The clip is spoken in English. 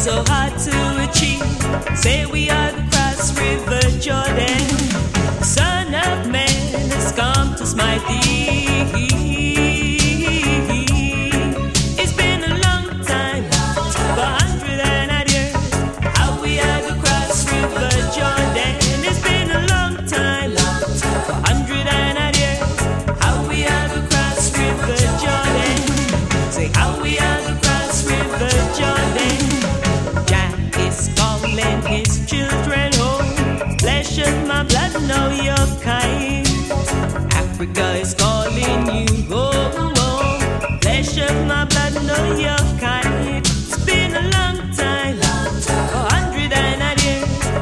so hard to achieve. Say we are the cross river Jordan. Son of man has come to smite thee. It's been a long time, for 100 and odd years, how we are the cross river Jordan. It's been a long time, for 100 and odd years, how we are the cross river Jordan. Say how we are the cross river Jordan. Jack is calling his children home. Flesh of my blood, know your kind. Africa is calling.